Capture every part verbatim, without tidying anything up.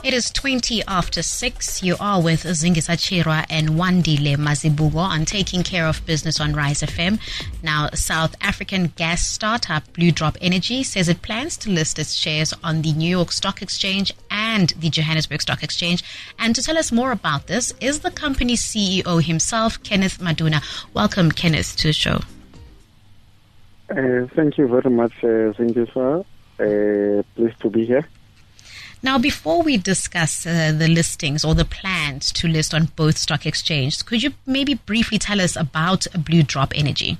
It is twenty after six. You are with Zingisa Chirwa and Wandile Mazibugo on Taking Care of Business on Rise F M. Now, South African gas startup Blue Drop Energy says it plans to list its shares on the New York Stock Exchange and the Johannesburg Stock Exchange. And to tell us more about this is the company's C E O himself, Kenneth Maduna. Welcome, Kenneth, to the show. Uh, thank you very much, uh, Zingisa. Uh, pleased to be here. Now, before we discuss uh, the listings or the plans to list on both stock exchanges, could you maybe briefly tell us about Blue Drop Energy?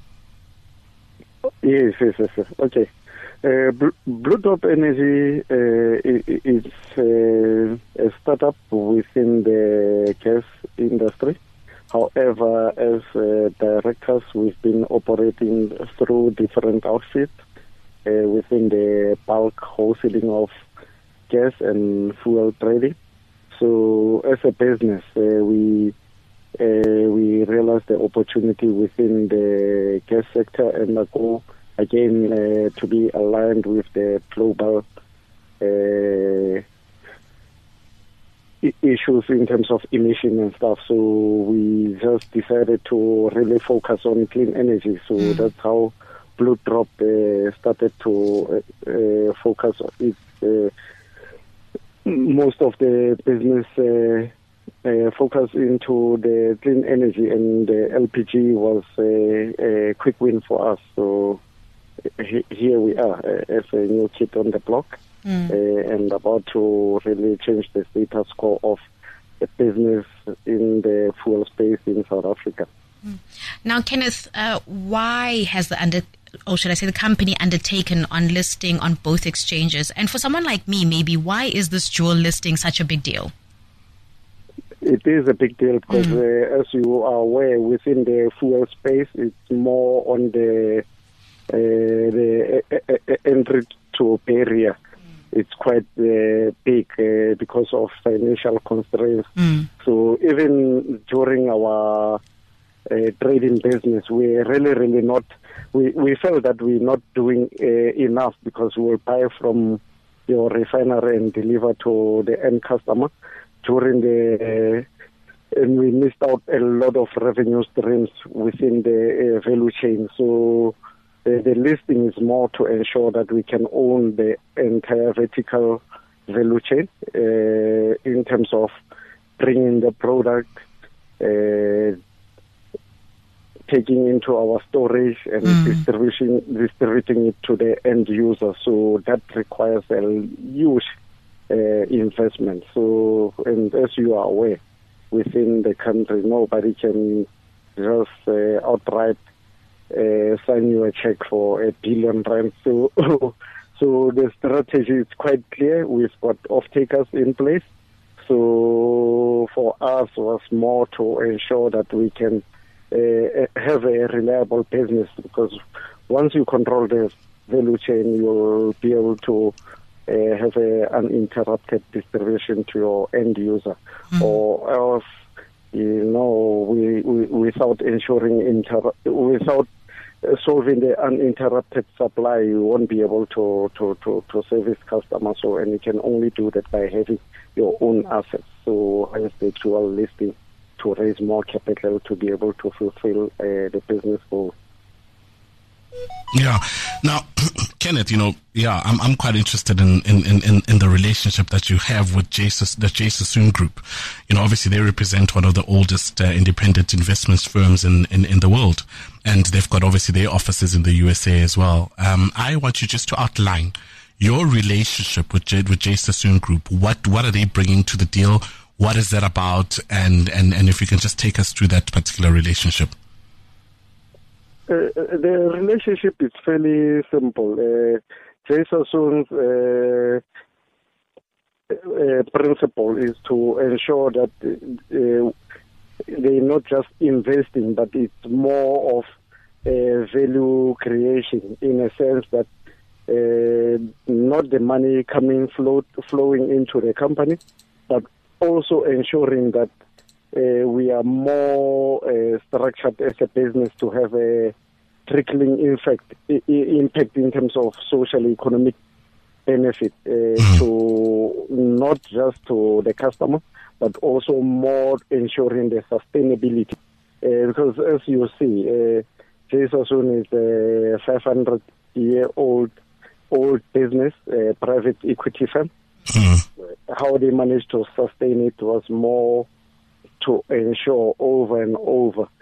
Yes, yes, yes. yes. Okay. Uh, Blue Drop Energy uh, is uh, a startup within the gas industry. However, as uh, directors, we've been operating through different outfits uh, within the bulk wholesaling of gas and fuel trading. So as a business, uh, we uh, we realized the opportunity within the gas sector and go again uh, to be aligned with the global uh, issues in terms of emission and stuff. So we just decided to really focus on clean energy. So mm. that's how Blue Drop uh, started to uh, uh, focus on its uh, most of the business uh, uh, focus into the clean energy, and the L P G was a, a quick win for us. So he, here we are uh, as a new kid on the block mm. uh, and about to really change the status quo of the business in the fuel space in South Africa. Mm. Now, Kenneth, uh, why has the under or should I say the company undertaken on listing on both exchanges? And for someone like me, maybe, why is this dual listing such a big deal? It is a big deal because, mm. uh, as you are aware, within the fuel space, it's more on the uh, the uh, uh, entry to barrier. Mm. It's quite uh, big uh, because of financial constraints. Mm. So even during our uh, trading business, we're really, really not We, we felt that we're not doing uh, enough because we will buy from your refinery and deliver to the end customer during the, uh, and we missed out a lot of revenue streams within the uh, value chain. So uh, the listing is more to ensure that we can own the entire vertical value chain uh, in terms of bringing the product, uh, taking into our storage and mm. distribution, distributing it to the end user. So that requires a huge uh, investment. So, and as you are aware, within the country, nobody can just uh, outright uh, sign you a check for a billion rand. So, so the strategy is quite clear. We've got off-takers in place. So for us, it was more to ensure that we can Uh, have a reliable business, because once you control the value chain, you'll be able to uh, have a uninterrupted distribution to your end user. Mm. Or else, you know, we, we without ensuring inter- without solving the uninterrupted supply, you won't be able to, to, to, to service customers. So, and you can only do that by having your own assets. So, hence the dual listing, to raise more capital to be able to fulfill uh, the business goals. Yeah. Now, Kenneth, you know, yeah, I'm I'm quite interested in in, in, in the relationship that you have with J. the J. Sassoon Group. You know, obviously they represent one of the oldest uh, independent investment firms in, in, in the world, and they've got obviously their offices in the U S A as well. Um, I want you just to outline your relationship with J. with J. Sassoon Group. What what are they bringing to the deal? What is that about? And, and, and if you can just take us through that particular relationship. Uh, the relationship is fairly simple. Uh, J. Sassoon's uh, uh, principle is to ensure that uh, they're not just investing, but it's more of uh, value creation, in a sense that uh, not the money coming float, flowing into the company, but also ensuring that uh, we are more uh, structured as a business to have a trickling impact, I- impact in terms of social economic benefit uh, mm. to not just to the customer, but also more ensuring the sustainability. Uh, because as you see, uh, J Sassoon is a five hundred year old old business, a private equity firm. Mm. How they managed to sustain it was more to ensure over and over uh,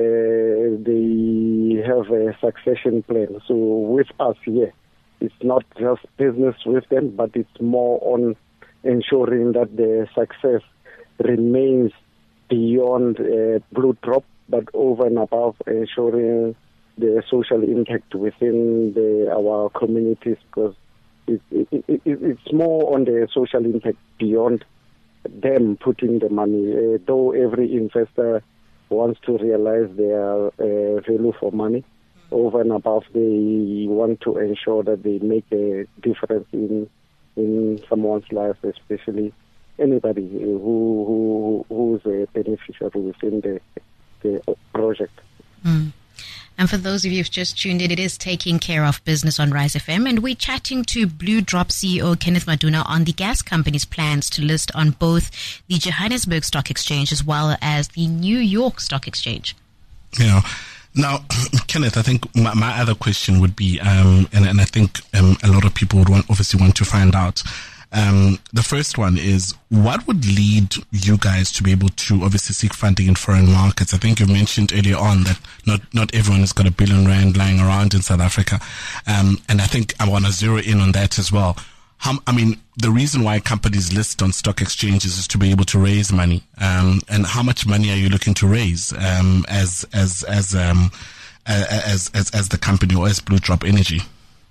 they have a succession plan. So with us here, it's not just business with them, but it's more on ensuring that the success remains beyond uh, Blue Drop, but over and above ensuring the social impact within the, our communities, because it, it, it, it's more on the social impact beyond them putting the money. Uh, though every investor wants to realize their uh, value for money, over and above they want to ensure that they make a difference in in someone's life, especially anybody who who who's a beneficiary within the the project. Mm. And for those of you who've just tuned in, it is Taking Care of Business on Rise F M, and we're chatting to Blue Drop C E O Kenneth Maduna on the gas company's plans to list on both the Johannesburg Stock Exchange as well as the New York Stock Exchange. Yeah. Now, Kenneth, I think my, my other question would be, um, and, and I think um, a lot of people would want, obviously want to find out. Um, the first one is, what would lead you guys to be able to obviously seek funding in foreign markets? I think you mentioned earlier on that not, not everyone has got a billion rand lying around in South Africa. Um, and I think I want to zero in on that as well. How, I mean, the reason why companies list on stock exchanges is to be able to raise money. Um, and how much money are you looking to raise, um, as, as, as, um, as, as, as the company or as Blue Drop Energy?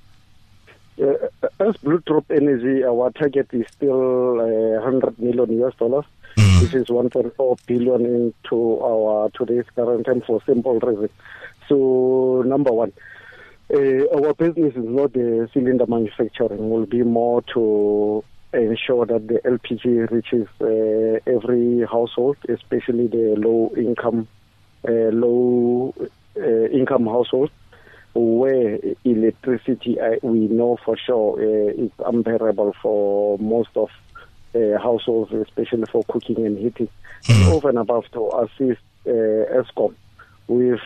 Uh, as Blue Drop Energy, our target is still uh, one hundred million U S dollars, mm. which is one point four billion into our today's current time for simple reason. So, number one, uh, our business is not the cylinder manufacturing. Will be more to ensure that the L P G reaches uh, every household, especially the low income, uh, low uh, income households, where electricity, uh, we know for sure, uh, is unbearable for most of uh, households, especially for cooking and heating. Mm-hmm. And over and above, to assist uh, Eskom with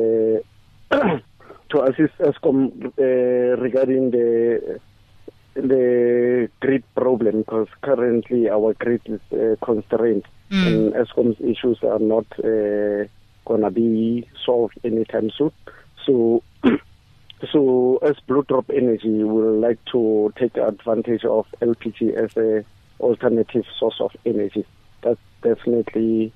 uh, to assist Eskom uh, regarding the the grid problem, because currently our grid is uh, constrained, mm. and Eskom's issues are not uh, gonna be solved anytime soon. So, so as Blue Drop Energy, we would like to take advantage of L P G as a alternative source of energy. That's definitely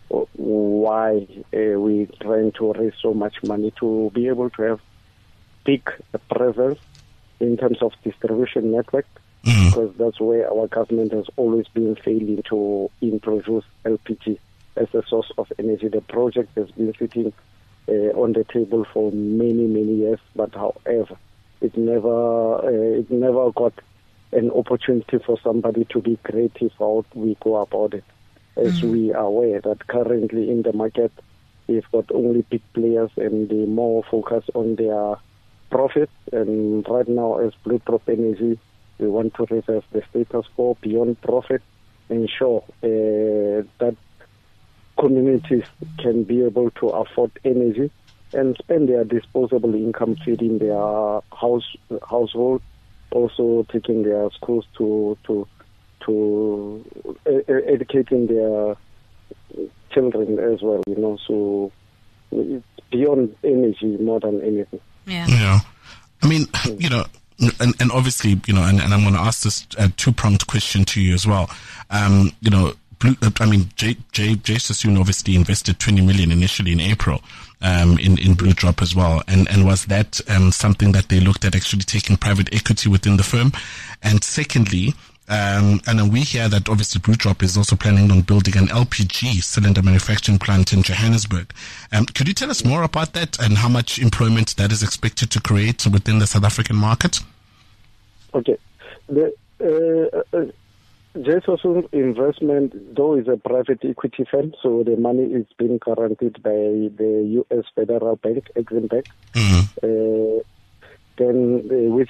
why uh, we're trying to raise so much money, to be able to have big presence in terms of distribution network, mm. because that's where our government has always been failing to introduce L P G as a source of energy. The project has been sitting Uh, on the table for many, many years, but however, it never, uh, it never got an opportunity for somebody to be creative how we go about it. As mm. we are aware that currently in the market, we've got only big players and they more focus on their profits. And right now, as Blue Drop Energy, we want to reserve the status quo beyond profit, ensure uh, that communities can be able to afford energy and spend their disposable income feeding their house household, also taking their schools to to to uh, educating their children as well. You know, so it's beyond energy more than anything. Yeah. Yeah. I mean, you know. And, and obviously, you know, and, and I'm going to ask this uh, two-pronged question to you as well. Um, you know, Blue, I mean, J, J, J Sassoon obviously invested twenty million initially in April, um, in, in Blue Drop as well. And, and was that, um, something that they looked at actually taking private equity within the firm? And secondly, um, and then we hear that obviously Blue Drop is also planning on building an L P G cylinder manufacturing plant in Johannesburg. Um, could you tell us more about that and how much employment that is expected to create within the South African market? Okay. The, uh, uh, J Sassoon Investment, though, is a private equity firm, so the money is being guaranteed by the U S Federal Bank, Exim Bank, mm-hmm. uh, then uh, which is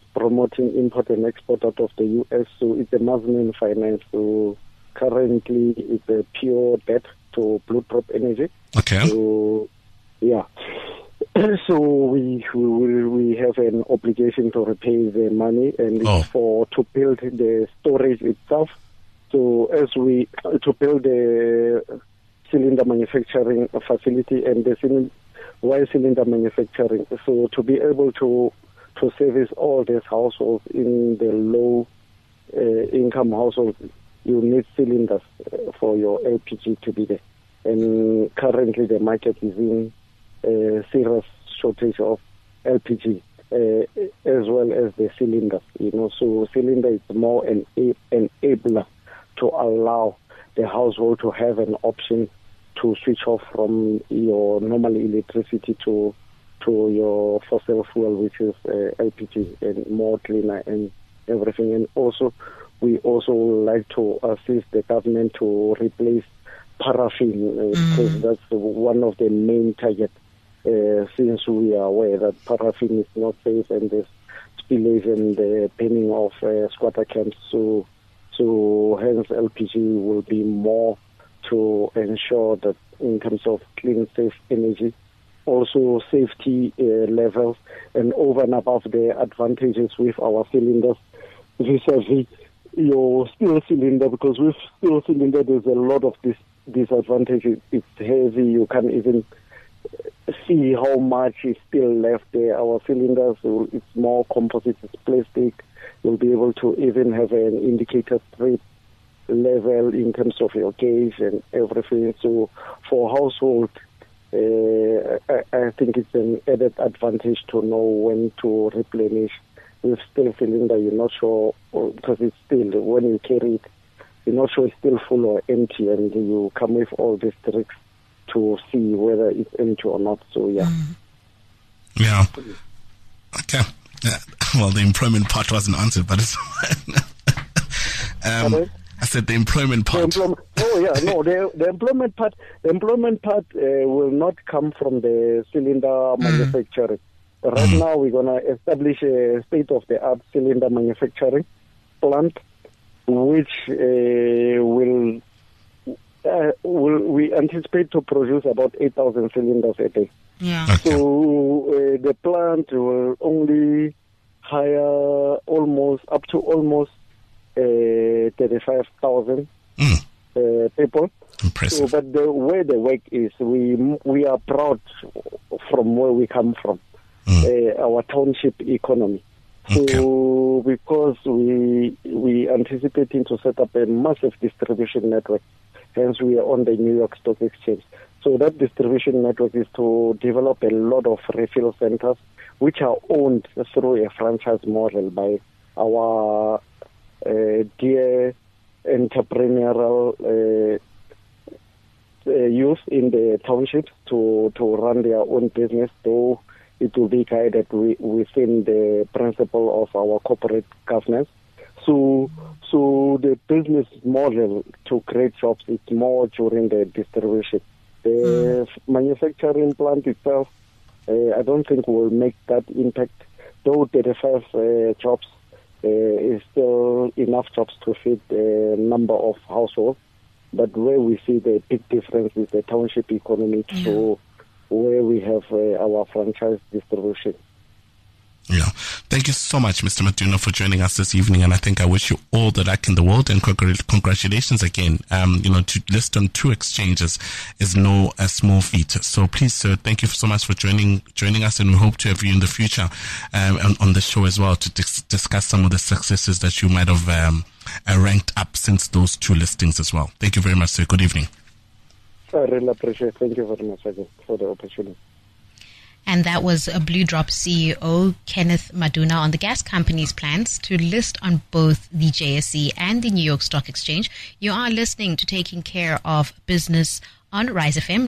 promoting import and export out of the U S. So it's a mezzanine finance. So currently it's a pure debt to Blue Drop Energy. Okay. So, yeah. So we, we we have an obligation to repay the money, and oh. it's for to build the storage itself. So as we to build the cylinder manufacturing facility and the cylinder, wire cylinder manufacturing, so to be able to to service all these households in the low uh, income households, you need cylinders for your L P G to be there. And currently the market is in a serious shortage of L P G uh, as well as the cylinders. You know, so cylinder is more an enabler to allow the household to have an option to switch off from your normal electricity to to your fossil fuel, which is uh, L P G, and more cleaner and everything. And also, we also like to assist the government to replace paraffin, uh, mm. because that's one of the main targets, uh, since we are aware that paraffin is not safe and there's spillage and the burning of uh, squatter camps. So, so hence L P G will be more to ensure that in terms of clean, safe energy, also safety uh, levels, and over and above the advantages with our cylinders vis-a-vis your steel cylinder, because with steel cylinder there's a lot of this disadvantages. It's heavy, you can't even see how much is still left there. Our cylinders, it's more composite, it's plastic. You'll be able to even have an indicator strip level in terms of your gauge and everything. So for household, uh, I, I think it's an added advantage to know when to replenish. With steel cylinder, you're not sure, because it's still, when you carry it, you're not sure it's still full or empty, and you come with all these tricks to see whether it's empty or not. So, yeah. Mm. Yeah. Okay. Yeah. Well, the employment part wasn't answered, but it's um, I said the employment part. The employment, oh, yeah, no, the, the employment part, the employment part uh, will not come from the cylinder mm. manufacturing. Right mm. now, we're going to establish a state-of-the-art cylinder manufacturing plant, which uh, will, uh, will we anticipate to produce about eight thousand cylinders a day. Yeah. Okay. So uh, the plant will only hire almost up to almost uh, thirty-five thousand mm. uh, people. Impressive. So, but the way the work is, we we are proud from where we come from. Mm. Uh, our township economy. So okay. because we we anticipating to set up a massive distribution network, hence we are on the New York Stock Exchange. So that distribution network is to develop a lot of refill centers, which are owned through a franchise model by our uh, dear entrepreneurial uh, uh, youth in the townships to, to run their own business, though it will be guided we, within the principle of our corporate governance. So, so the business model to create jobs is more during the distribution. The mm. manufacturing plant itself, uh, I don't think will make that impact. Though thirty-five uh, jobs uh, is still enough jobs to feed a number of households. But where we see the big difference is the township economy. Yeah. So, where we have uh, our franchise distribution. Yeah. Thank you so much, Mister Maduna, for joining us this evening. And I think I wish you all the luck in the world, and congr- congratulations again. Um, you know, to list on two exchanges is no a small feat. So please, sir, thank you so much for joining joining us, and we hope to have you in the future um, on, on the show as well to dis- discuss some of the successes that you might have um, uh, ranked up since those two listings as well. Thank you very much, sir. Good evening. I really appreciate it. Thank you very much again for the opportunity. And that was a Blue Drop C E O, Kenneth Maduna, on the gas company's plans to list on both the J S E and the New York Stock Exchange. You are listening to Taking Care of Business on Rise F M.